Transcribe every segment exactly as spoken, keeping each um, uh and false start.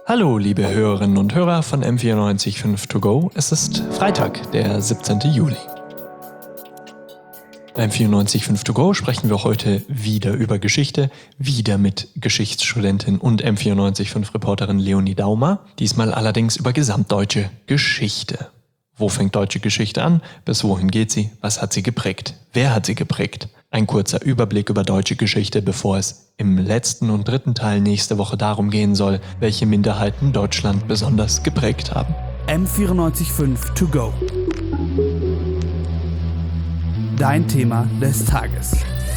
Hallo, liebe Hörerinnen und Hörer von M vierundneunzig Komma fünf To Go. Es ist Freitag, der siebzehnten Juli. Beim vierundneunzig Komma fünf To Go sprechen wir heute wieder über Geschichte, wieder mit Geschichtsstudentin und M vierundneunzig Komma fünf Reporterin Leonie Daumer, diesmal allerdings über gesamtdeutsche Geschichte. Wo fängt deutsche Geschichte an? Bis wohin geht sie? Was hat sie geprägt? Wer hat sie geprägt? Ein kurzer Überblick über deutsche Geschichte, bevor es im letzten und dritten Teil nächste Woche darum gehen soll, welche Minderheiten Deutschland besonders geprägt haben. M vierundneunzig Komma fünf To Go. Dein Thema des Tages.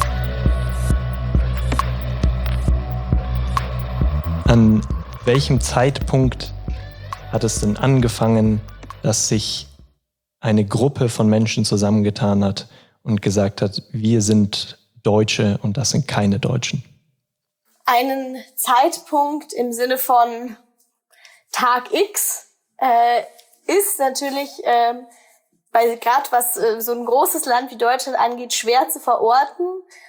An welchem Zeitpunkt hat es denn angefangen, dass sich eine Gruppe von Menschen zusammengetan hat und gesagt hat, wir sind Deutsche und das sind keine Deutschen? Einen Zeitpunkt im Sinne von Tag X äh, ist natürlich, äh, weil gerade was äh, so ein großes Land wie Deutschland angeht, schwer zu verorten.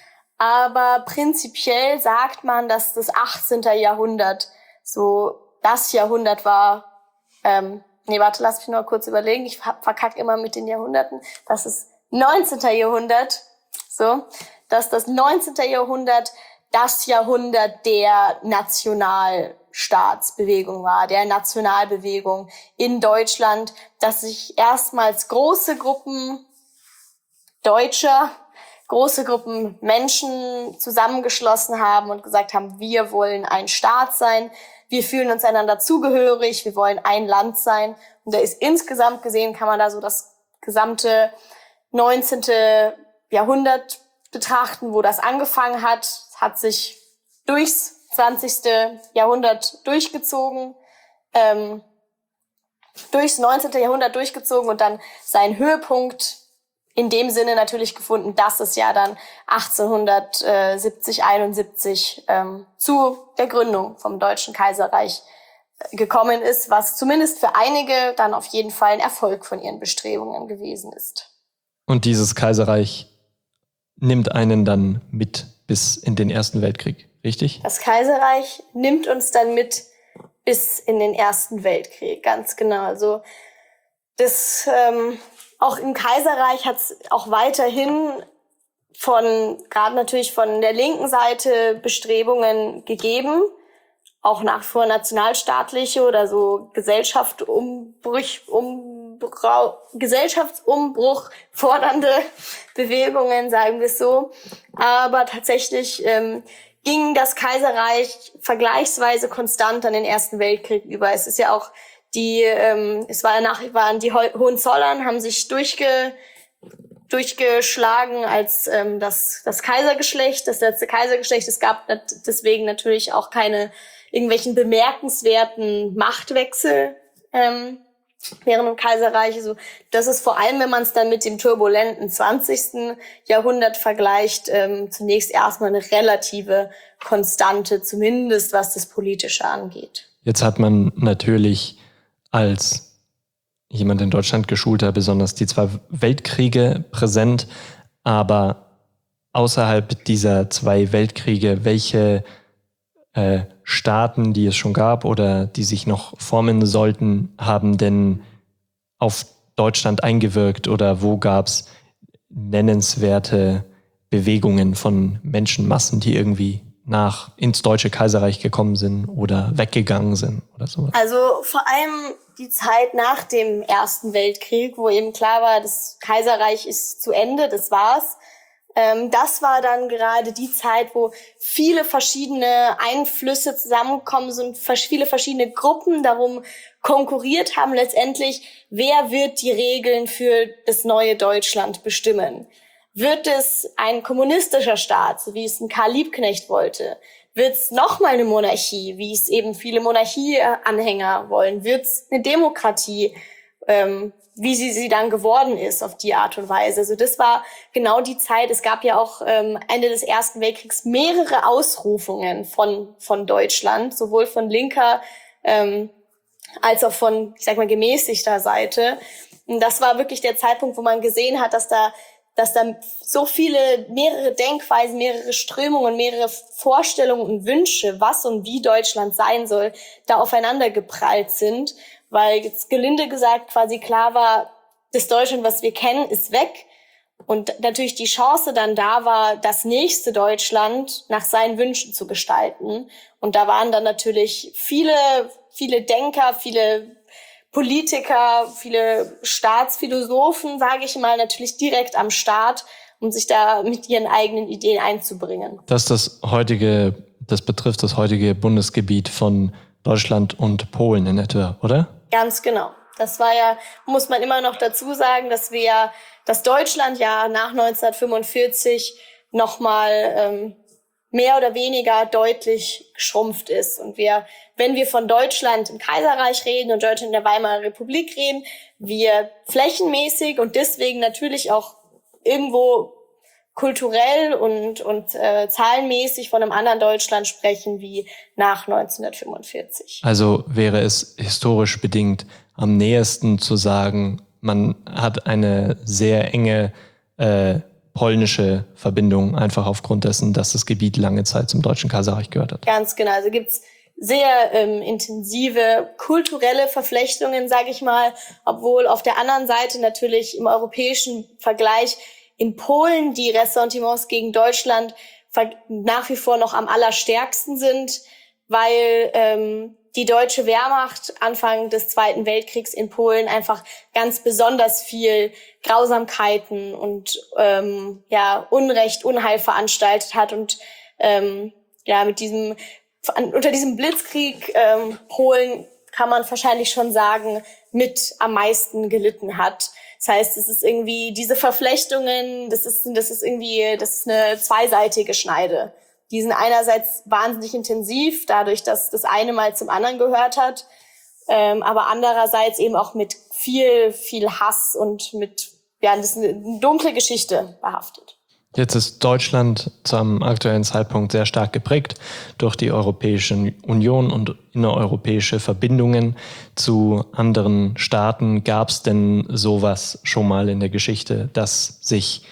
Aber prinzipiell sagt man, dass das achtzehnten Jahrhundert so das Jahrhundert war. Ähm, nee, warte, lass mich nur kurz überlegen. Ich verkacke immer mit den Jahrhunderten. Das ist neunzehnten Jahrhundert, so, dass das neunzehnten Jahrhundert das Jahrhundert der Nationalstaatsbewegung war, der Nationalbewegung in Deutschland, dass sich erstmals große Gruppen Deutscher, große Gruppen Menschen zusammengeschlossen haben und gesagt haben, wir wollen ein Staat sein, wir fühlen uns einander zugehörig, wir wollen ein Land sein. Und da ist insgesamt gesehen, kann man da so das gesamte neunzehnten Jahrhundert betrachten, wo das angefangen hat, hat sich durchs zwanzigsten Jahrhundert durchgezogen, ähm, durchs neunzehnten Jahrhundert durchgezogen und dann seinen Höhepunkt in dem Sinne natürlich gefunden, dass es ja dann achtzehnhundertsiebzig, einundsiebzig ähm, zu der Gründung vom Deutschen Kaiserreich gekommen ist, was zumindest für einige dann auf jeden Fall ein Erfolg von ihren Bestrebungen gewesen ist. Und dieses Kaiserreich nimmt einen dann mit bis in den Ersten Weltkrieg, richtig? Das Kaiserreich nimmt uns dann mit bis in den Ersten Weltkrieg, ganz genau. Also das ähm, auch im Kaiserreich hat es auch weiterhin von, gerade natürlich von der linken Seite, Bestrebungen gegeben, auch nach wie vor nationalstaatliche oder so Gesellschaftsumbruch, Umbrau, Gesellschaftsumbruch fordernde Bewegungen, sagen wir es so. Aber tatsächlich ähm, ging das Kaiserreich vergleichsweise konstant an den Ersten Weltkrieg über. Es ist ja auch die, ähm, es war nach, waren die Hohenzollern, haben sich durchge, durchgeschlagen als ähm, das, das Kaisergeschlecht, das letzte Kaisergeschlecht. Es gab deswegen natürlich auch keine irgendwelchen bemerkenswerten Machtwechsel ähm, während dem Kaiserreich. Also das ist vor allem, wenn man es dann mit dem turbulenten zwanzigsten Jahrhundert vergleicht, ähm, zunächst erstmal eine relative Konstante, zumindest was das Politische angeht. Jetzt hat man natürlich als jemand in Deutschland geschulter besonders die zwei Weltkriege präsent, aber außerhalb dieser zwei Weltkriege, welche äh, Staaten, die es schon gab oder die sich noch formen sollten, haben denn auf Deutschland eingewirkt oder wo gab es nennenswerte Bewegungen von Menschenmassen, die irgendwie nach ins Deutsche Kaiserreich gekommen sind oder weggegangen sind oder so? Also vor allem die Zeit nach dem Ersten Weltkrieg, wo eben klar war, das Kaiserreich ist zu Ende, das war's. Ähm, das war dann gerade die Zeit, wo viele verschiedene Einflüsse zusammengekommen sind, viele verschiedene Gruppen darum konkurriert haben, letztendlich, wer wird die Regeln für das neue Deutschland bestimmen? Wird es ein kommunistischer Staat, so wie es ein Karl Liebknecht wollte? Wird es nochmal eine Monarchie, wie es eben viele Monarchieanhänger wollen? Wird es eine Demokratie, ähm, wie sie sie dann geworden ist auf die Art und Weise? Also das war genau die Zeit. Es gab ja auch ähm, Ende des Ersten Weltkriegs mehrere Ausrufungen von von Deutschland, sowohl von linker ähm, als auch von, ich sag mal, gemäßigter Seite. Und das war wirklich der Zeitpunkt, wo man gesehen hat, dass da dass da so viele, mehrere Denkweisen, mehrere Strömungen, mehrere Vorstellungen und Wünsche, was und wie Deutschland sein soll, da aufeinander geprallt sind, weil jetzt gelinde gesagt quasi klar war, das Deutschland, was wir kennen, ist weg. Und natürlich die Chance dann da war, das nächste Deutschland nach seinen Wünschen zu gestalten. Und da waren dann natürlich viele, viele Denker, viele Politiker, viele Staatsphilosophen, sage ich mal, natürlich direkt am Start, um sich da mit ihren eigenen Ideen einzubringen. Das, das heutige, das betrifft das heutige Bundesgebiet von Deutschland und Polen in etwa, oder? Ganz genau. Das war ja, muss man immer noch dazu sagen, dass wir, dass Deutschland ja nach neunzehnhundertfünfundvierzig nochmal ähm, mehr oder weniger deutlich geschrumpft ist. Und wir, wenn wir von Deutschland im Kaiserreich reden und Deutschland in der Weimarer Republik reden, wir flächenmäßig und deswegen natürlich auch irgendwo kulturell und, und äh, zahlenmäßig von einem anderen Deutschland sprechen wie nach neunzehnhundertfünfundvierzig. Also wäre es historisch bedingt am nächsten zu sagen, man hat eine sehr enge äh, polnische Verbindung, einfach aufgrund dessen, dass das Gebiet lange Zeit zum Deutschen Kaiserreich gehört hat. Ganz genau. Also gibt's sehr ähm, intensive kulturelle Verflechtungen, sage ich mal, obwohl auf der anderen Seite natürlich im europäischen Vergleich in Polen die Ressentiments gegen Deutschland nach wie vor noch am allerstärksten sind, weil ähm, die deutsche Wehrmacht Anfang des Zweiten Weltkriegs in Polen einfach ganz besonders viel Grausamkeiten und ähm, ja Unrecht, Unheil veranstaltet hat und ähm, ja mit diesem unter diesem Blitzkrieg ähm, Polen kann man wahrscheinlich schon sagen mit am meisten gelitten hat. Das heißt, es ist irgendwie diese Verflechtungen, das ist das ist irgendwie das ist eine zweiseitige Schneide. Die sind einerseits wahnsinnig intensiv, dadurch, dass das eine mal zum anderen gehört hat, ähm, aber andererseits eben auch mit viel, viel Hass und mit, ja, das ist eine dunkle Geschichte behaftet. Jetzt ist Deutschland zum aktuellen Zeitpunkt sehr stark geprägt durch die Europäische Union und innereuropäische Verbindungen zu anderen Staaten. Gab es denn sowas schon mal in der Geschichte, dass sich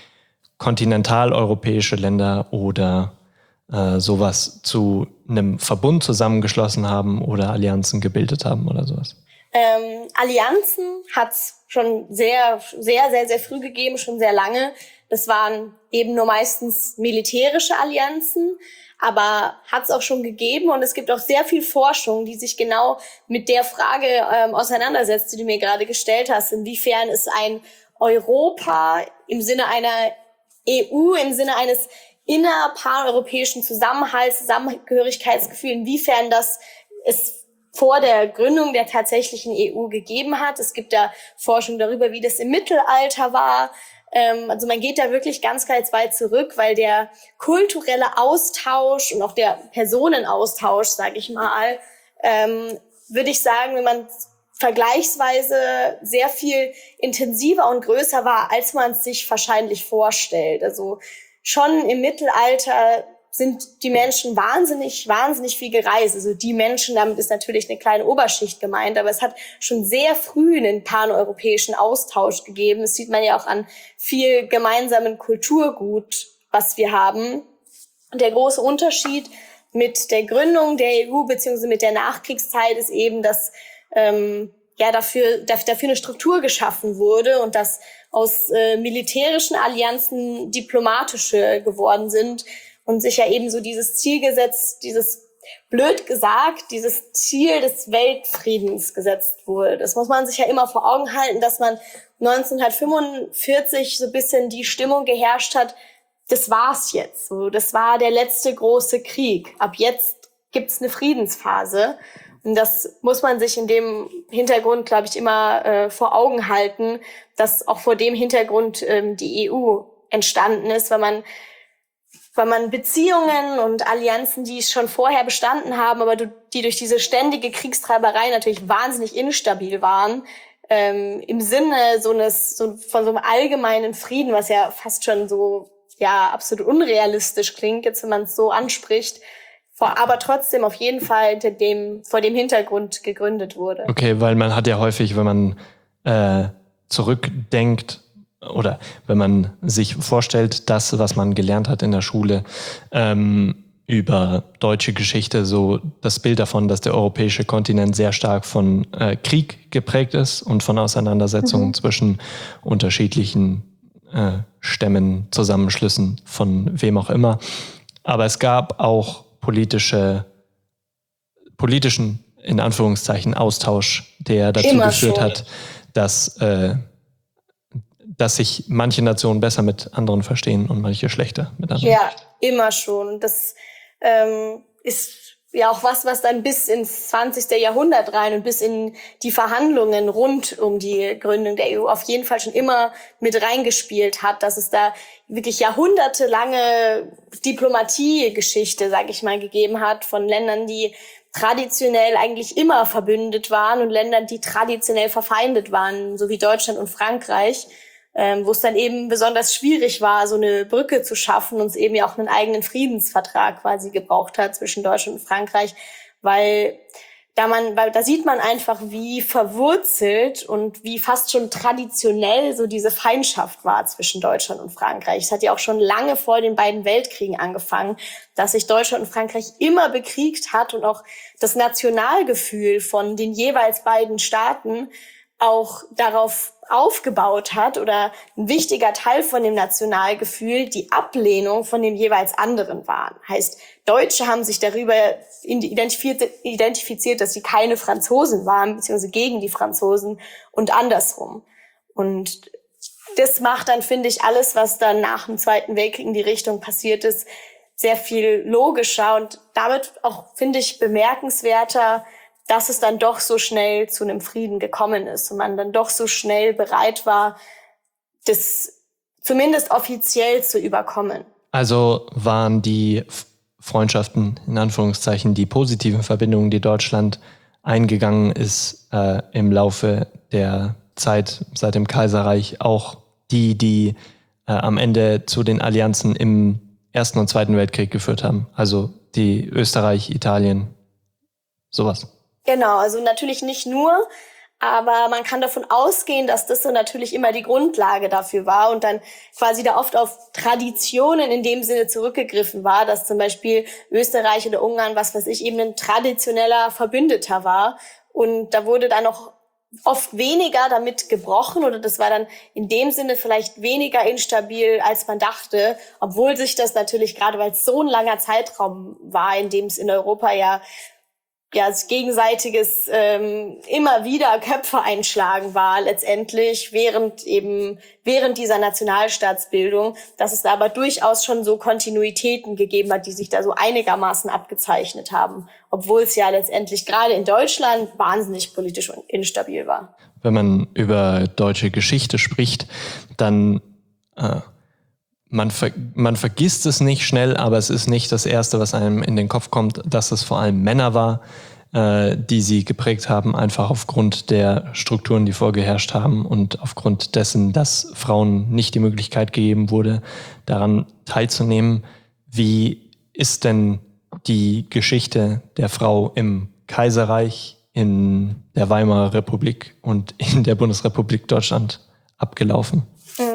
kontinentaleuropäische Länder oder äh, sowas zu einem Verbund zusammengeschlossen haben oder Allianzen gebildet haben oder sowas? Ähm, Allianzen hat es schon sehr, sehr, sehr, sehr früh gegeben, schon sehr lange. Das waren eben nur meistens militärische Allianzen, aber hat es auch schon gegeben und es gibt auch sehr viel Forschung, die sich genau mit der Frage ähm, auseinandersetzt, die du mir gerade gestellt hast. Inwiefern ist ein Europa im Sinne einer E U, im Sinne eines innerpaneuropäischen Zusammenhalts, Zusammengehörigkeitsgefühl, inwiefern das es vor der Gründung der tatsächlichen E U gegeben hat. Es gibt da Forschung darüber, wie das im Mittelalter war. Also man geht da wirklich ganz, ganz weit zurück, weil der kulturelle Austausch und auch der Personenaustausch, sage ich mal, ähm, würde ich sagen, wenn man vergleichsweise sehr viel intensiver und größer war, als man es sich wahrscheinlich vorstellt. Also schon im Mittelalter sind die Menschen wahnsinnig, wahnsinnig viel gereist. Also die Menschen, damit ist natürlich eine kleine Oberschicht gemeint, aber es hat schon sehr früh einen paneuropäischen Austausch gegeben. Das sieht man ja auch an viel gemeinsamen Kulturgut, was wir haben. Und der große Unterschied mit der Gründung der E U beziehungsweise mit der Nachkriegszeit ist eben, dass ähm, ja dafür dafür eine Struktur geschaffen wurde und dass aus äh, militärischen Allianzen diplomatische geworden sind. Und sich ja eben so dieses Ziel gesetzt, dieses, blöd gesagt, dieses Ziel des Weltfriedens gesetzt wurde. Das muss man sich ja immer vor Augen halten, dass man neunzehnhundertfünfundvierzig so ein bisschen die Stimmung geherrscht hat, das war's jetzt. So, das war der letzte große Krieg. Ab jetzt gibt's eine Friedensphase. Und das muss man sich in dem Hintergrund, glaube ich, immer äh, vor Augen halten, dass auch vor dem Hintergrund ähm, die E U entstanden ist, weil man weil man Beziehungen und Allianzen, die schon vorher bestanden haben, aber die durch diese ständige Kriegstreiberei natürlich wahnsinnig instabil waren, ähm, im Sinne so eines so von so einem allgemeinen Frieden, was ja fast schon so ja absolut unrealistisch klingt, jetzt wenn man es so anspricht, vor, aber trotzdem auf jeden Fall hinter dem vor dem Hintergrund gegründet wurde. Okay, weil man hat ja häufig, wenn man äh, zurückdenkt oder wenn man sich vorstellt, das, was man gelernt hat in der Schule, ähm, über deutsche Geschichte, so das Bild davon, dass der europäische Kontinent sehr stark von äh, Krieg geprägt ist und von Auseinandersetzungen mhm. zwischen unterschiedlichen äh, Stämmen, Zusammenschlüssen von wem auch immer. Aber es gab auch politische, politischen, in Anführungszeichen, Austausch, der dazu Immer geführt schon. hat, dass, äh, dass sich manche Nationen besser mit anderen verstehen und manche schlechter mit anderen. Ja, immer schon. Das ähm, ist ja auch was, was dann bis ins zwanzigste Jahrhundert rein und bis in die Verhandlungen rund um die Gründung der E U auf jeden Fall schon immer mit reingespielt hat, dass es da wirklich jahrhundertelange Diplomatiegeschichte, sage ich mal, gegeben hat von Ländern, die traditionell eigentlich immer verbündet waren und Ländern, die traditionell verfeindet waren, so wie Deutschland und Frankreich. Ähm, wo es dann eben besonders schwierig war, so eine Brücke zu schaffen und es eben ja auch einen eigenen Friedensvertrag quasi gebraucht hat zwischen Deutschland und Frankreich, weil da man, weil da sieht man einfach, wie verwurzelt und wie fast schon traditionell so diese Feindschaft war zwischen Deutschland und Frankreich. Es hat ja auch schon lange vor den beiden Weltkriegen angefangen, dass sich Deutschland und Frankreich immer bekriegt hat und auch das Nationalgefühl von den jeweils beiden Staaten auch darauf aufgebaut hat oder ein wichtiger Teil von dem Nationalgefühl die Ablehnung von dem jeweils anderen waren. Heißt, Deutsche haben sich darüber identifiziert, identifiziert, dass sie keine Franzosen waren, beziehungsweise gegen die Franzosen und andersrum. Und das macht dann, finde ich, alles, was dann nach dem Zweiten Weltkrieg in die Richtung passiert ist, sehr viel logischer und damit auch, finde ich, bemerkenswerter, dass es dann doch so schnell zu einem Frieden gekommen ist und man dann doch so schnell bereit war, das zumindest offiziell zu überkommen. Also waren die Freundschaften, in Anführungszeichen, die positiven Verbindungen, die Deutschland eingegangen ist äh, im Laufe der Zeit seit dem Kaiserreich, auch die, die äh, am Ende zu den Allianzen im Ersten und Zweiten Weltkrieg geführt haben. Also die Österreich, Italien, sowas. Genau, also natürlich nicht nur, aber man kann davon ausgehen, dass das so natürlich immer die Grundlage dafür war und dann quasi da oft auf Traditionen in dem Sinne zurückgegriffen war, dass zum Beispiel Österreich oder Ungarn, was weiß ich, eben ein traditioneller Verbündeter war und da wurde dann noch oft weniger damit gebrochen oder das war dann in dem Sinne vielleicht weniger instabil, als man dachte, obwohl sich das natürlich, gerade weil es so ein langer Zeitraum war, in dem es in Europa ja ja, das gegenseitiges ähm, immer wieder Köpfe einschlagen war letztendlich während eben während dieser Nationalstaatsbildung, dass es da aber durchaus schon so Kontinuitäten gegeben hat, die sich da so einigermaßen abgezeichnet haben, obwohl es ja letztendlich gerade in Deutschland wahnsinnig politisch und instabil war. Wenn man über deutsche Geschichte spricht, dann äh, man, ver- man vergisst es nicht schnell, aber es ist nicht das Erste, was einem in den Kopf kommt, dass es vor allem Männer war, äh, die sie geprägt haben, einfach aufgrund der Strukturen, die vorgeherrscht haben und aufgrund dessen, dass Frauen nicht die Möglichkeit gegeben wurde, daran teilzunehmen. Wie ist denn die Geschichte der Frau im Kaiserreich, in der Weimarer Republik und in der Bundesrepublik Deutschland abgelaufen?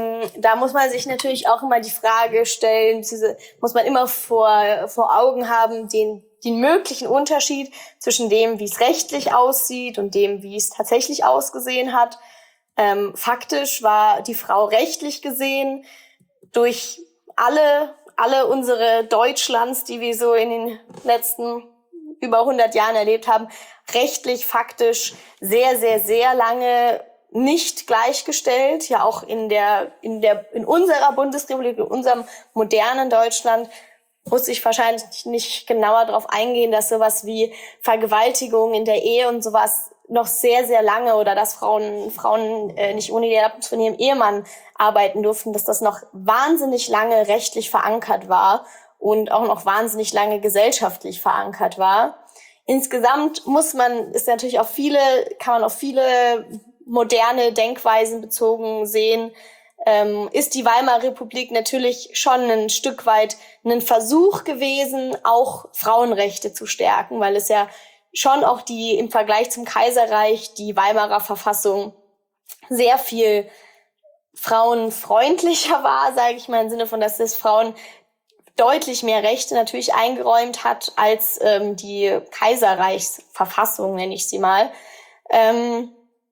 Da muss man sich natürlich auch immer die Frage stellen, muss man immer vor, vor Augen haben, den, den möglichen Unterschied zwischen dem, wie es rechtlich aussieht und dem, wie es tatsächlich ausgesehen hat. Ähm, faktisch war die Frau rechtlich gesehen durch alle, alle unsere Deutschlands, die wir so in den letzten über hundert Jahren erlebt haben, rechtlich, faktisch sehr, sehr, sehr lange nicht gleichgestellt, ja auch in der in der in unserer Bundesrepublik, in unserem modernen Deutschland muss ich wahrscheinlich nicht genauer darauf eingehen, dass sowas wie Vergewaltigung in der Ehe und sowas noch sehr sehr lange oder dass Frauen Frauen äh, nicht ohne die Erlaubnis von ihrem Ehemann arbeiten durften, dass das noch wahnsinnig lange rechtlich verankert war und auch noch wahnsinnig lange gesellschaftlich verankert war. Insgesamt muss man ist natürlich auf viele kann man auf viele moderne Denkweisen bezogen sehen, ähm, ist die Weimarer Republik natürlich schon ein Stück weit ein Versuch gewesen, auch Frauenrechte zu stärken, weil es ja schon auch die im Vergleich zum Kaiserreich die Weimarer Verfassung sehr viel frauenfreundlicher war, sage ich mal, im Sinne von, dass es Frauen deutlich mehr Rechte natürlich eingeräumt hat als ähm, die Kaiserreichsverfassung, nenne ich sie mal. Ähm,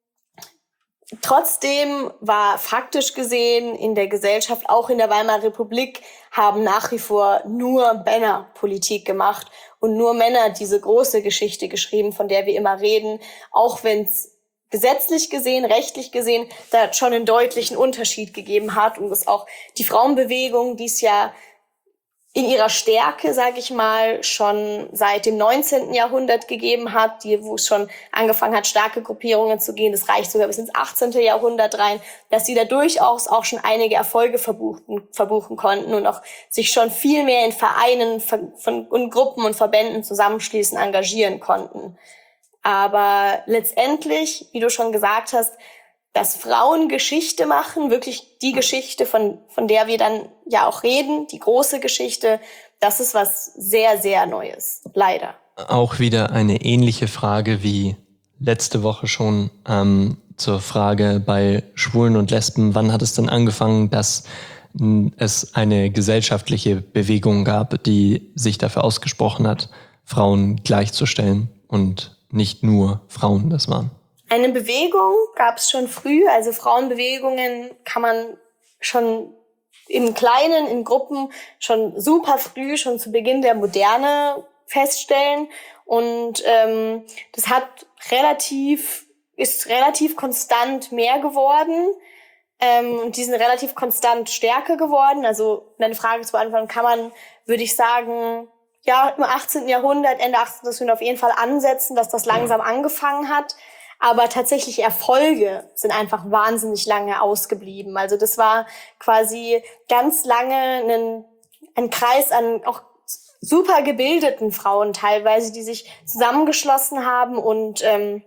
trotzdem war faktisch gesehen in der Gesellschaft, auch in der Weimarer Republik, haben nach wie vor nur Männer Politik gemacht und nur Männer diese große Geschichte geschrieben, von der wir immer reden, auch wenn es gesetzlich gesehen, rechtlich gesehen, da schon einen deutlichen Unterschied gegeben hat und es auch die Frauenbewegung, die es ja in ihrer Stärke, sage ich mal, schon seit dem neunzehnten Jahrhundert gegeben hat, die, wo es schon angefangen hat, starke Gruppierungen zu gehen, das reicht sogar bis ins achtzehnten Jahrhundert rein, dass sie da durchaus auch schon einige Erfolge verbuchen, verbuchen konnten und auch sich schon viel mehr in Vereinen von, und Gruppen und Verbänden zusammenschließen, engagieren konnten. Aber letztendlich, wie du schon gesagt hast, dass Frauen Geschichte machen, wirklich die Geschichte, von, von der wir dann ja auch reden, die große Geschichte, das ist was sehr, sehr Neues, leider. Auch wieder eine ähnliche Frage wie letzte Woche schon ähm, zur Frage bei Schwulen und Lesben. Wann hat es denn angefangen, dass es eine gesellschaftliche Bewegung gab, die sich dafür ausgesprochen hat, Frauen gleichzustellen und nicht nur Frauen das waren? Eine Bewegung gab es schon früh, also Frauenbewegungen kann man schon im Kleinen, in Gruppen schon super früh, schon zu Beginn der Moderne feststellen. Und ähm, das hat relativ, ist relativ konstant mehr geworden. Ähm, und die sind relativ konstant stärker geworden. Also um deine Frage zu beantworten, kann man, würde ich sagen, ja, im achtzehnten Jahrhundert, Ende achtzehnten Jahrhundert auf jeden Fall ansetzen, dass das langsam angefangen hat. Aber tatsächlich Erfolge sind einfach wahnsinnig lange ausgeblieben. Also das war quasi ganz lange ein, ein Kreis an auch super gebildeten Frauen teilweise, die sich zusammengeschlossen haben und ähm,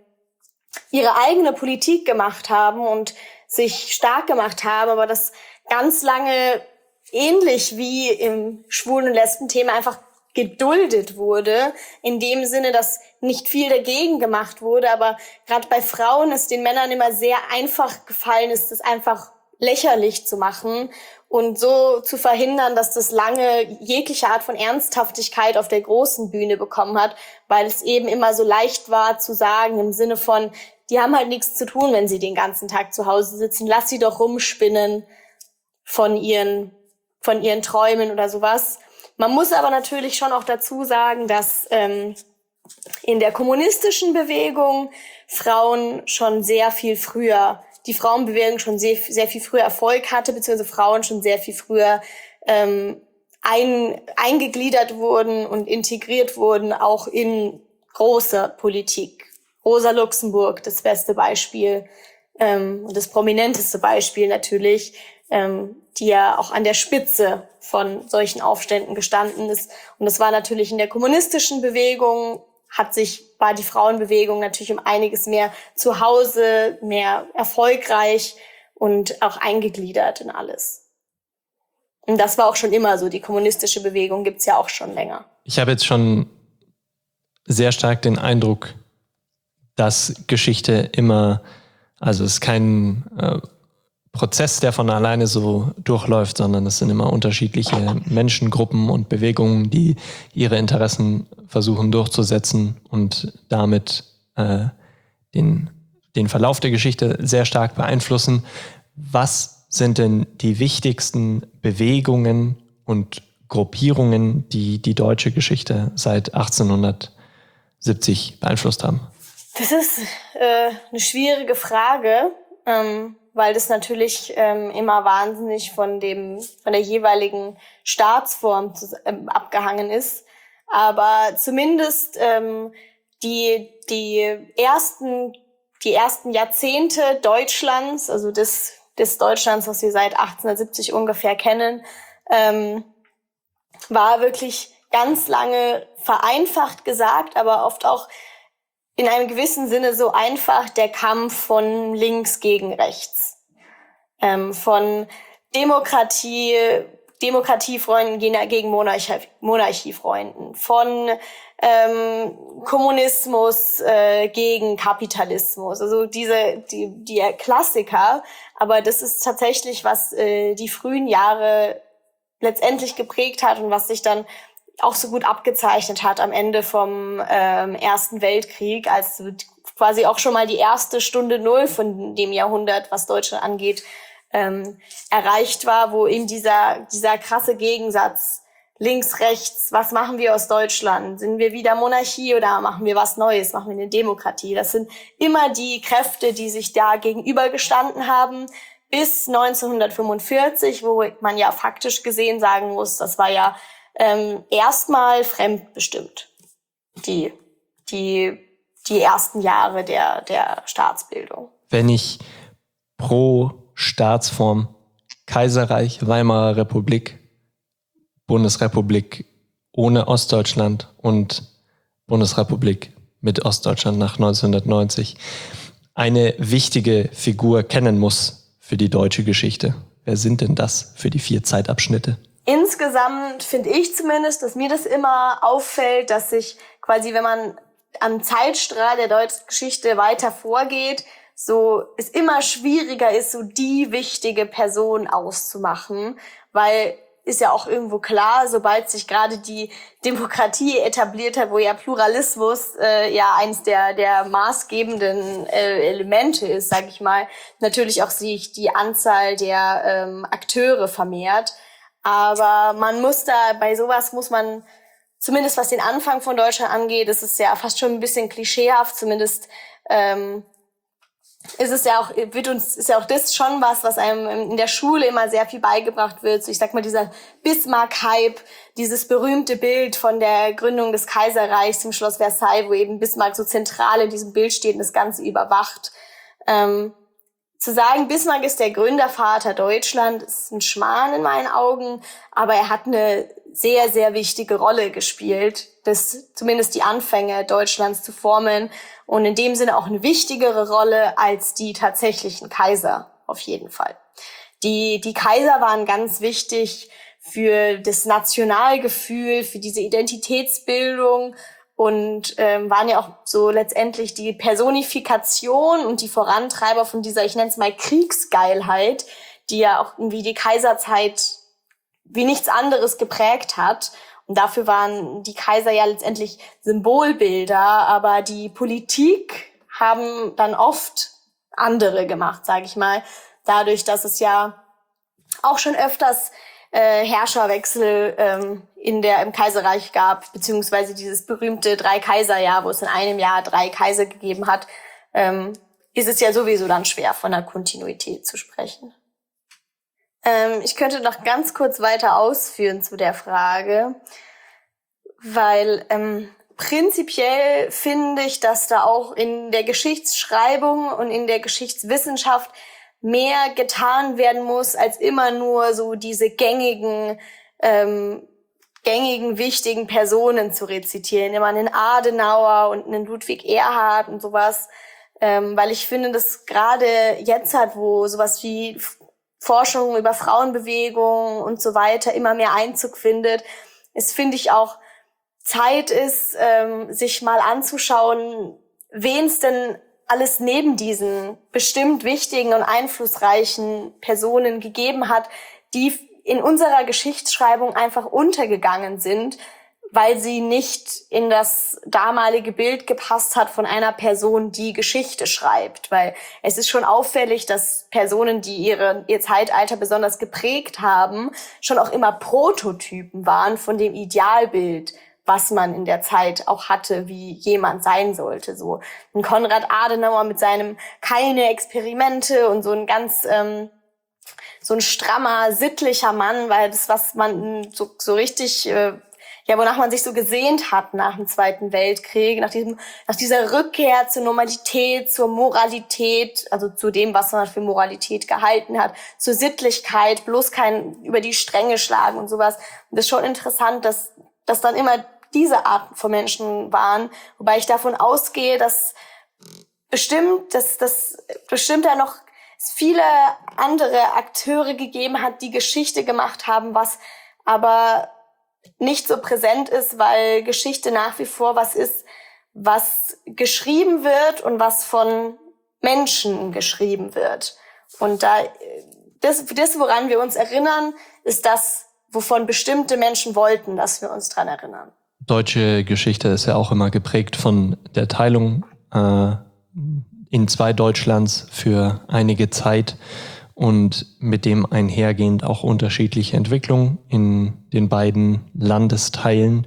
ihre eigene Politik gemacht haben und sich stark gemacht haben. Aber das ganz lange ähnlich wie im Schwulen- und Lesben-Thema einfach geduldet wurde, in dem Sinne, dass nicht viel dagegen gemacht wurde, aber gerade bei Frauen ist den Männern immer sehr einfach gefallen, ist es einfach lächerlich zu machen und so zu verhindern, dass das lange jegliche Art von Ernsthaftigkeit auf der großen Bühne bekommen hat, weil es eben immer so leicht war zu sagen im Sinne von, die haben halt nichts zu tun, wenn sie den ganzen Tag zu Hause sitzen, lass sie doch rumspinnen von ihren, von ihren Träumen oder sowas. Man muss aber natürlich schon auch dazu sagen, dass ähm, in der kommunistischen Bewegung Frauen schon sehr viel früher, die Frauenbewegung schon sehr, sehr viel früher Erfolg hatte, beziehungsweise Frauen schon sehr viel früher ähm, ein, eingegliedert wurden und integriert wurden, auch in großer Politik. Rosa Luxemburg, das beste Beispiel ähm, und das prominenteste Beispiel natürlich, ähm, die ja auch an der Spitze von solchen Aufständen gestanden ist. Und das war natürlich in der kommunistischen Bewegung, hat sich, war die Frauenbewegung natürlich um einiges mehr zu Hause, mehr erfolgreich und auch eingegliedert in alles. Und das war auch schon immer so. Die kommunistische Bewegung gibt's ja auch schon länger. Ich habe jetzt schon sehr stark den Eindruck, dass Geschichte immer, also es ist kein äh, Prozess, der von alleine so durchläuft, sondern es sind immer unterschiedliche Menschengruppen und Bewegungen, die ihre Interessen versuchen durchzusetzen und damit äh, den, den Verlauf der Geschichte sehr stark beeinflussen. Was sind denn die wichtigsten Bewegungen und Gruppierungen, die die deutsche Geschichte seit achtzehnhundertsiebzig beeinflusst haben? Das ist äh, eine schwierige Frage. Ähm weil das natürlich ähm, immer wahnsinnig von dem von der jeweiligen Staatsform zu, ähm, abgehangen ist. Aber zumindest ähm, die die ersten die ersten Jahrzehnte Deutschlands, also des des Deutschlands, was wir seit achtzehnhundertsiebzig ungefähr kennen, ähm, war wirklich ganz lange vereinfacht gesagt, aber oft auch in einem gewissen Sinne so einfach der Kampf von links gegen rechts, ähm, von Demokratie, Demokratiefreunden gegen Monarchie, Monarchiefreunden, von ähm, Kommunismus äh, gegen Kapitalismus. Also diese die die Klassiker. Aber das ist tatsächlich, was äh, die frühen Jahre letztendlich geprägt hat und was sich dann auch so gut abgezeichnet hat am Ende vom ähm, Ersten Weltkrieg, als quasi auch schon mal die erste Stunde Null von dem Jahrhundert, was Deutschland angeht, ähm, erreicht war, wo eben dieser dieser krasse Gegensatz links, rechts, was machen wir aus Deutschland? Sind wir wieder Monarchie oder machen wir was Neues? Machen wir eine Demokratie? Das sind immer die Kräfte, die sich da gegenübergestanden haben, bis neunzehnhundertfünfundvierzig, wo man ja faktisch gesehen sagen muss, das war ja ähm, erstmal fremdbestimmt, die, die, die ersten Jahre der, der Staatsbildung. Wenn ich pro Staatsform Kaiserreich, Weimarer Republik, Bundesrepublik ohne Ostdeutschland und Bundesrepublik mit Ostdeutschland nach neunzehnhundertneunzig eine wichtige Figur kennen muss für die deutsche Geschichte. Wer sind denn das für die vier Zeitabschnitte? Insgesamt finde ich zumindest, dass mir das immer auffällt, dass sich quasi, wenn man am Zeitstrahl der deutschen Geschichte weiter vorgeht, so es immer schwieriger ist, so die wichtige Person auszumachen, weil ist ja auch irgendwo klar, sobald sich gerade die Demokratie etabliert hat, wo ja Pluralismus äh, ja eins der der maßgebenden äh, Elemente ist, sage ich mal, natürlich auch sich die Anzahl der ähm, Akteure vermehrt. Aber man muss da, bei sowas muss man, zumindest was den Anfang von Deutschland angeht, das ist ja fast schon ein bisschen klischeehaft, zumindest ähm, ist es ja auch, wird uns, ist ja auch das schon was, was einem in der Schule immer sehr viel beigebracht wird. So, ich sag mal, dieser Bismarck-Hype, dieses berühmte Bild von der Gründung des Kaiserreichs im Schloss Versailles, wo eben Bismarck so zentral in diesem Bild steht und das Ganze überwacht. Ähm, zu sagen, Bismarck ist der Gründervater Deutschland, ist ein Schmarrn in meinen Augen, aber er hat eine sehr, sehr wichtige Rolle gespielt, das zumindest die Anfänge Deutschlands zu formen und in dem Sinne auch eine wichtigere Rolle als die tatsächlichen Kaiser, auf jeden Fall. Die, die Kaiser waren ganz wichtig für das Nationalgefühl, für diese Identitätsbildung und ähm, waren ja auch so letztendlich die Personifikation und die Vorantreiber von dieser, ich nenne es mal Kriegsgeilheit, die ja auch irgendwie die Kaiserzeit wie nichts anderes geprägt hat. Und dafür waren die Kaiser ja letztendlich Symbolbilder, aber die Politik haben dann oft andere gemacht, sage ich mal. Dadurch, dass es ja auch schon öfters äh, Herrscherwechsel ähm, in der im Kaiserreich gab, beziehungsweise dieses berühmte Drei-Kaiser-Jahr, wo es in einem Jahr drei Kaiser gegeben hat, ähm, ist es ja sowieso dann schwer, von einer Kontinuität zu sprechen. Ähm, ich könnte noch ganz kurz weiter ausführen zu der Frage, weil ähm, prinzipiell finde ich, dass da auch in der Geschichtsschreibung und in der Geschichtswissenschaft mehr getan werden muss, als immer nur so diese gängigen, ähm, gängigen, wichtigen Personen zu rezitieren. Immer einen Adenauer und einen Ludwig Erhard und sowas. Ähm, weil ich finde, dass gerade jetzt hat, wo sowas wie Forschung über Frauenbewegung und so weiter immer mehr Einzug findet, es finde ich auch Zeit ist, ähm, sich mal anzuschauen, wen es denn alles neben diesen bestimmt wichtigen und einflussreichen Personen gegeben hat, die in unserer Geschichtsschreibung einfach untergegangen sind, weil sie nicht in das damalige Bild gepasst hat von einer Person, die Geschichte schreibt. Weil es ist schon auffällig, dass Personen, die ihre, ihr Zeitalter besonders geprägt haben, schon auch immer Prototypen waren von dem Idealbild, was man in der Zeit auch hatte, wie jemand sein sollte. So ein Konrad Adenauer mit seinem keine Experimente und so ein ganz ähm, so ein strammer, sittlicher Mann, weil das, was man so, so richtig, äh, ja, wonach man sich so gesehnt hat nach dem Zweiten Weltkrieg, nach diesem, nach dieser Rückkehr zur Normalität, zur Moralität, also zu dem, was man für Moralität gehalten hat, zur Sittlichkeit, bloß kein über die Stränge schlagen und sowas. Und das ist schon interessant, dass, dass dann immer diese Art von Menschen waren, wobei ich davon ausgehe, dass bestimmt, dass, dass bestimmt da noch viele andere Akteure gegeben hat, die Geschichte gemacht haben, was aber nicht so präsent ist, weil Geschichte nach wie vor was ist, was geschrieben wird und was von Menschen geschrieben wird. Und da das, das, woran wir uns erinnern, ist das, wovon bestimmte Menschen wollten, dass wir uns dran erinnern. Deutsche Geschichte ist ja auch immer geprägt von der Teilung äh, in zwei Deutschlands für einige Zeit und mit dem einhergehend auch unterschiedliche Entwicklungen in den beiden Landesteilen.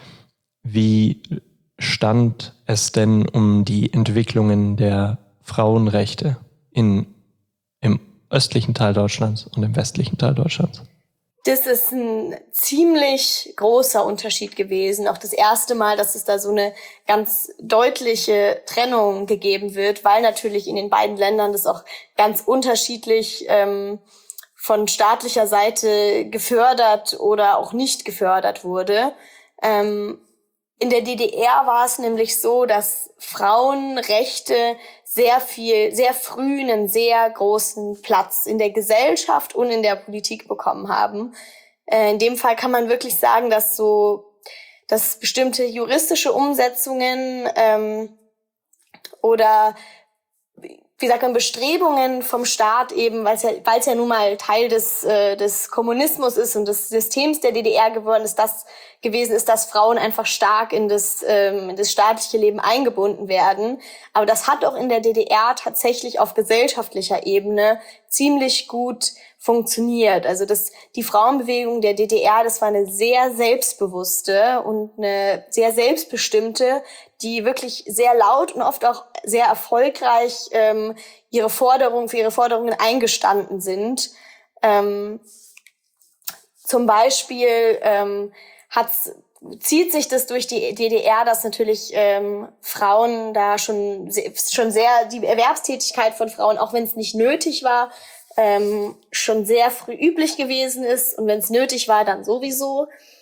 Wie stand es denn um die Entwicklungen der Frauenrechte in, im östlichen Teil Deutschlands und im westlichen Teil Deutschlands? Das ist ein ziemlich großer Unterschied gewesen. Auch das erste Mal, dass es da so eine ganz deutliche Trennung gegeben wird, weil natürlich in den beiden Ländern das auch ganz unterschiedlich ähm, von staatlicher Seite gefördert oder auch nicht gefördert wurde. Ähm, in der D D R war es nämlich so, dass Frauenrechte sehr viel, sehr früh einen sehr großen Platz in der Gesellschaft und in der Politik bekommen haben. Äh, in dem Fall kann man wirklich sagen, dass so, dass bestimmte juristische Umsetzungen ähm, oder wie sagt man, Bestrebungen vom Staat eben, weil es ja, weil es ja nun mal Teil des, äh, des Kommunismus ist und des Systems der D D R geworden ist, das gewesen ist, dass Frauen einfach stark in das, ähm, in das staatliche Leben eingebunden werden. Aber das hat auch in der D D R tatsächlich auf gesellschaftlicher Ebene ziemlich gut funktioniert. Also das, die Frauenbewegung der D D R, das war eine sehr selbstbewusste und eine sehr selbstbestimmte, die wirklich sehr laut und oft auch sehr erfolgreich ähm, ihre Forderungen für ihre Forderungen eingestanden sind. Ähm, zum Beispiel ähm, hat's, zieht sich das durch die D D R, dass natürlich ähm, Frauen da schon schon sehr die Erwerbstätigkeit von Frauen, auch wenn es nicht nötig war, ähm, schon sehr früh üblich gewesen ist und wenn es nötig war, dann sowieso.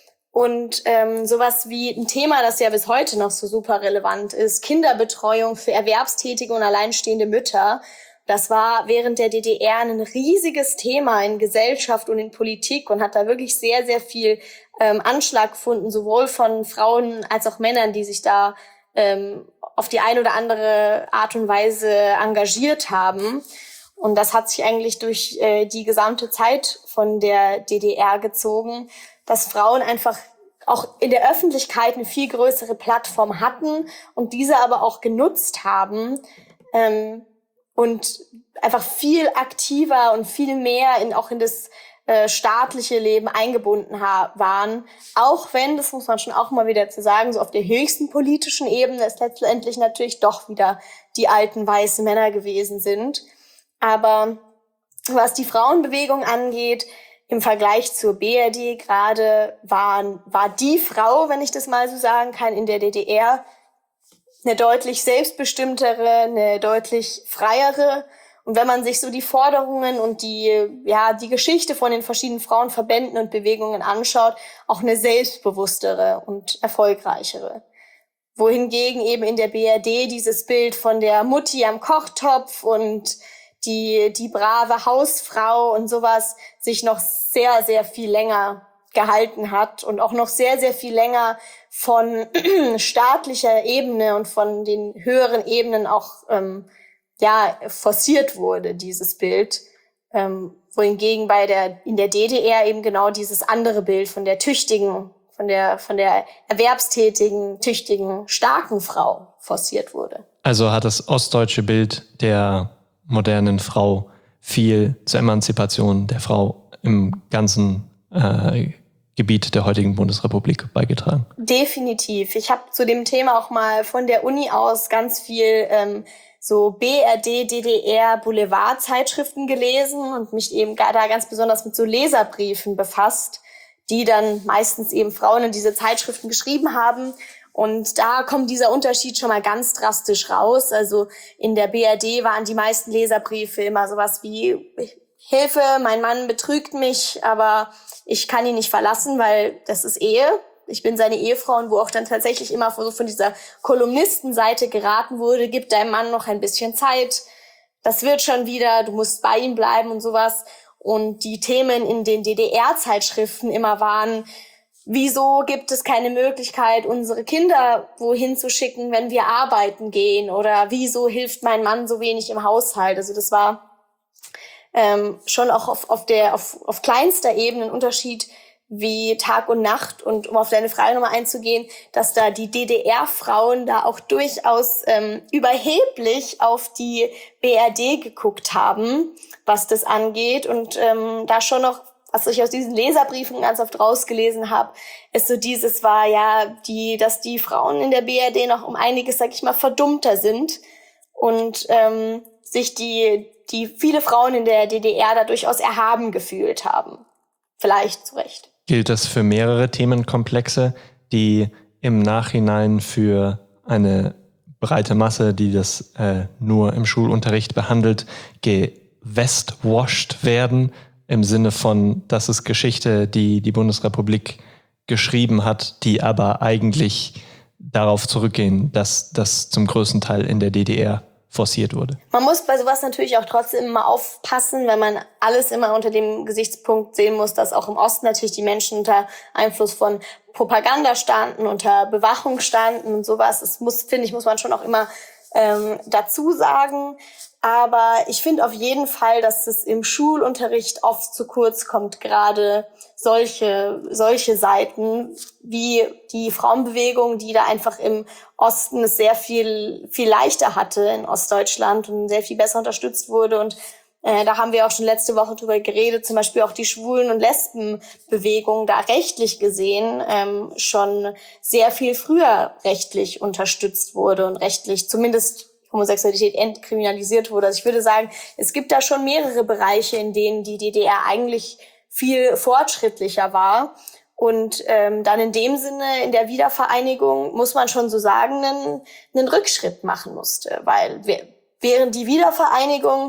Und ähm, sowas wie ein Thema, das ja bis heute noch so super relevant ist, Kinderbetreuung für erwerbstätige und alleinstehende Mütter. Das war während der D D R ein riesiges Thema in Gesellschaft und in Politik und hat da wirklich sehr, sehr viel ähm, Anschlag gefunden, sowohl von Frauen als auch Männern, die sich da ähm, auf die eine oder andere Art und Weise engagiert haben. Und das hat sich eigentlich durch äh, die gesamte Zeit von der D D R gezogen, dass Frauen einfach auch in der Öffentlichkeit eine viel größere Plattform hatten und diese aber auch genutzt haben ähm, und einfach viel aktiver und viel mehr in auch in das äh, staatliche Leben eingebunden ha- waren. Auch wenn, das muss man schon auch mal wieder zu sagen, so auf der höchsten politischen Ebene es letztendlich natürlich doch wieder die alten weißen Männer gewesen sind. Aber was die Frauenbewegung angeht, im Vergleich zur B R D gerade war, war die Frau, wenn ich das mal so sagen kann, in der D D R eine deutlich selbstbestimmtere, eine deutlich freiere. Und wenn man sich so die Forderungen und die, ja, die Geschichte von den verschiedenen Frauenverbänden und Bewegungen anschaut, auch eine selbstbewusstere und erfolgreichere. Wohingegen eben in der B R D dieses Bild von der Mutti am Kochtopf und die, die brave Hausfrau und sowas sich noch sehr, sehr viel länger gehalten hat und auch noch sehr, sehr viel länger von staatlicher Ebene und von den höheren Ebenen auch, ähm, ja, forciert wurde, dieses Bild. Ähm, wohingegen bei der, in der D D R eben genau dieses andere Bild von der tüchtigen, von der, von der erwerbstätigen, tüchtigen, starken Frau forciert wurde. Also hat das ostdeutsche Bild der modernen Frau viel zur Emanzipation der Frau im ganzen äh, Gebiet der heutigen Bundesrepublik beigetragen. Definitiv. Ich habe zu dem Thema auch mal von der Uni aus ganz viel ähm, so B R D, D D R, Boulevardzeitschriften gelesen und mich eben da ganz besonders mit so Leserbriefen befasst, die dann meistens eben Frauen in diese Zeitschriften geschrieben haben. Und da kommt dieser Unterschied schon mal ganz drastisch raus. Also in der B R D waren die meisten Leserbriefe immer sowas wie: Hilfe, mein Mann betrügt mich, aber ich kann ihn nicht verlassen, weil das ist Ehe. Ich bin seine Ehefrau, und wo auch dann tatsächlich immer so von dieser Kolumnistenseite geraten wurde: Gib deinem Mann noch ein bisschen Zeit, das wird schon wieder, du musst bei ihm bleiben und sowas. Und die Themen in den D D R-Zeitschriften immer waren: wieso gibt es keine Möglichkeit, unsere Kinder wohin zu schicken, wenn wir arbeiten gehen? Oder wieso hilft mein Mann so wenig im Haushalt? Also das war ähm, schon auch auf, auf, der, auf, auf kleinster Ebene ein Unterschied wie Tag und Nacht. Und um auf deine Frage nochmal einzugehen, dass da die D D R-Frauen da auch durchaus ähm, überheblich auf die B R D geguckt haben, was das angeht. Und ähm, da schon noch, was ich aus diesen Leserbriefen ganz oft rausgelesen habe, ist so dieses war ja, die, dass die Frauen in der B R D noch um einiges, sag ich mal, verdummter sind und ähm, sich die, die viele Frauen in der D D R da durchaus erhaben gefühlt haben. Vielleicht zu Recht. Gilt das für mehrere Themenkomplexe, die im Nachhinein für eine breite Masse, die das äh, nur im Schulunterricht behandelt, gewestwashed werden? Im Sinne von, das ist Geschichte, die die Bundesrepublik geschrieben hat, die aber eigentlich darauf zurückgehen, dass das zum größten Teil in der D D R forciert wurde. Man muss bei sowas natürlich auch trotzdem immer aufpassen, wenn man alles immer unter dem Gesichtspunkt sehen muss, dass auch im Osten natürlich die Menschen unter Einfluss von Propaganda standen, unter Bewachung standen und sowas. Das muss, finde ich, muss man schon auch immer ähm, dazu sagen. Aber ich finde auf jeden Fall, dass es im Schulunterricht oft zu kurz kommt, gerade solche, solche Seiten wie die Frauenbewegung, die da einfach im Osten es sehr viel, viel leichter hatte in Ostdeutschland und sehr viel besser unterstützt wurde. Und äh, da haben wir auch schon letzte Woche drüber geredet, zum Beispiel auch die Schwulen- und Lesbenbewegung da rechtlich gesehen ähm, schon sehr viel früher rechtlich unterstützt wurde und rechtlich zumindest Homosexualität entkriminalisiert wurde. Also ich würde sagen, es gibt da schon mehrere Bereiche, in denen die D D R eigentlich viel fortschrittlicher war. Und ähm, dann in dem Sinne, in der Wiedervereinigung, muss man schon so sagen, einen, einen Rückschritt machen musste. Weil während die Wiedervereinigung,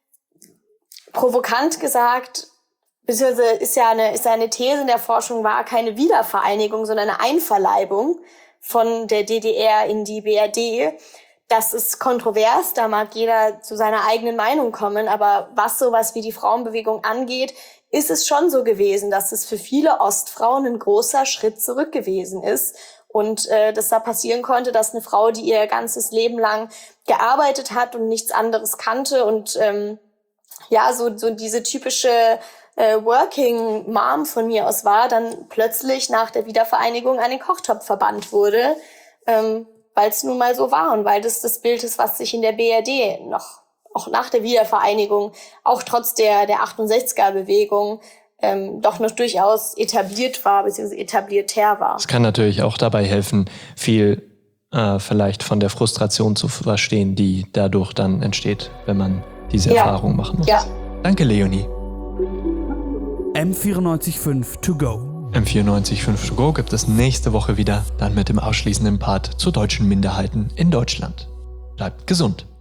provokant gesagt, beziehungsweise ist ja eine, ist ja eine These in der Forschung, war keine Wiedervereinigung, sondern eine Einverleibung von der D D R in die B R D. Das ist kontrovers, da mag jeder zu seiner eigenen Meinung kommen, aber was sowas wie die Frauenbewegung angeht, ist es schon so gewesen, dass es für viele Ostfrauen ein großer Schritt zurück gewesen ist und äh, dass da passieren konnte, dass eine Frau, die ihr ganzes Leben lang gearbeitet hat und nichts anderes kannte und ähm, ja, so, so diese typische äh, Working Mom von mir aus war, dann plötzlich nach der Wiedervereinigung an den Kochtopf verbannt wurde, ähm, weil es nun mal so war und weil das das Bild ist, was sich in der B R D noch, auch nach der Wiedervereinigung, auch trotz der der achtundsechziger-Bewegung, ähm, doch noch durchaus etabliert war, beziehungsweise etablierter war. Es kann natürlich auch dabei helfen, viel äh, vielleicht von der Frustration zu verstehen, die dadurch dann entsteht, wenn man diese ja. Erfahrung machen muss. Ja. Danke, Leonie. M vierundneunzig Komma fünf to go. M vierundneunzig Komma fünf to go gibt es nächste Woche wieder, dann mit dem ausschließenden Part zu deutschen Minderheiten in Deutschland. Bleibt gesund.